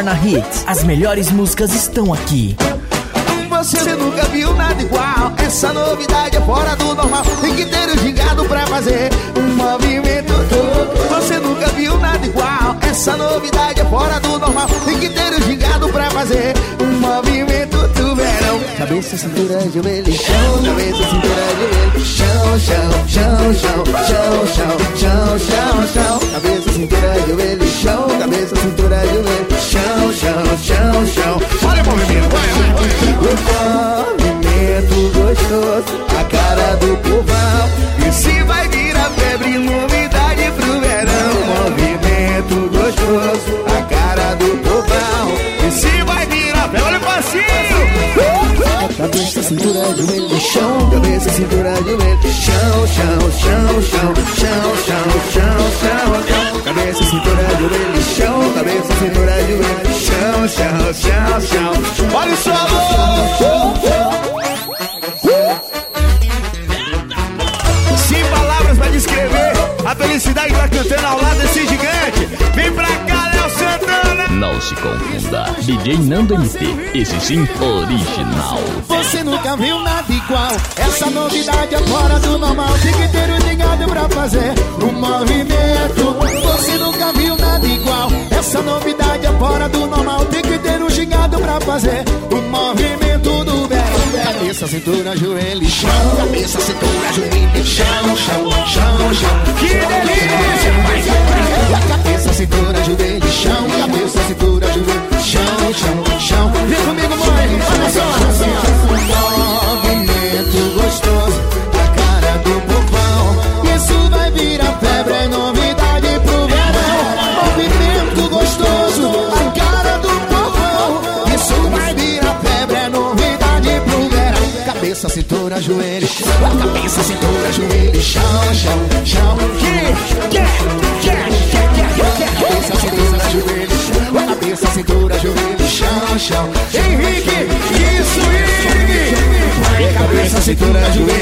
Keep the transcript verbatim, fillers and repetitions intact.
Torna Hits. As melhores músicas estão aqui. Você nunca viu nada igual. Essa novidade é fora do normal. Tem que ter o gingado pra fazer um movimento todo. Você nunca viu nada igual. Essa novidade é fora do normal. Tem que ter o gingado pra fazer um movimento do verão. Cabeça, cintura, joelho, chão. Cabeça, cintura, joelho, chão, chão, chão, chão, chão, chão, chão, chão, chão. Cabeça, cintura, joelho, chão. Cabeça, cintura, joelho, chão, chão, chão, chão. Olha o movimento, vai, vai, vai. Movimento gostoso, a cara do povão. E se vai virar febre, novidade pro verão. Movimento gostoso, a cara do povão. E se vai virar febre, olha o passinho. Cabeça, cintura, joelho, chão. Cabeça, cintura, joelho, chão, chão, chão, chão, chão, chão, chão, chão, chão. Cabeça, cintura, joelho, chão. Cabeça, cintura, joelho, chão, chão, chão, chão. Olha o solo. Sem palavras pra descrever a felicidade que tá cantando ao lado desse gigante. Vem pra cá, Léo Santana. Não se confunda, D J Nando M P, esse sim, original. Você nunca viu nada igual. Essa novidade é fora do normal. Tem que ter o gingado pra fazer um movimento. Você nunca viu nada igual. Essa novidade é fora do normal. Tem que ter o gingado pra fazer um movimento do verão. Cabeça, cintura, joelho, chão. Cabeça, cintura, joelho, chão, chão, chão, chão. Que delícia! Cabeça, cintura, joelho, chão. Cabeça, cintura, joelho, chão, chão, chão. Vem comigo, mãe, olha só, olha só. Movimento gostoso, a cara do povão. Isso vai virar febre, é novidade pro verão. Movimento gostoso, a cara do povão. Isso vai virar febre, é novidade pro verão. Cabeça, cintura, joelho, cabeça, cintura, joelho, chão, chão, chão. Que, que, que, que, que, cabeça, cintura, joelho, cabeça, cintura, joelho, chão, chão. Henrique, isso, Henrique. Cabeça, cintura, joelho,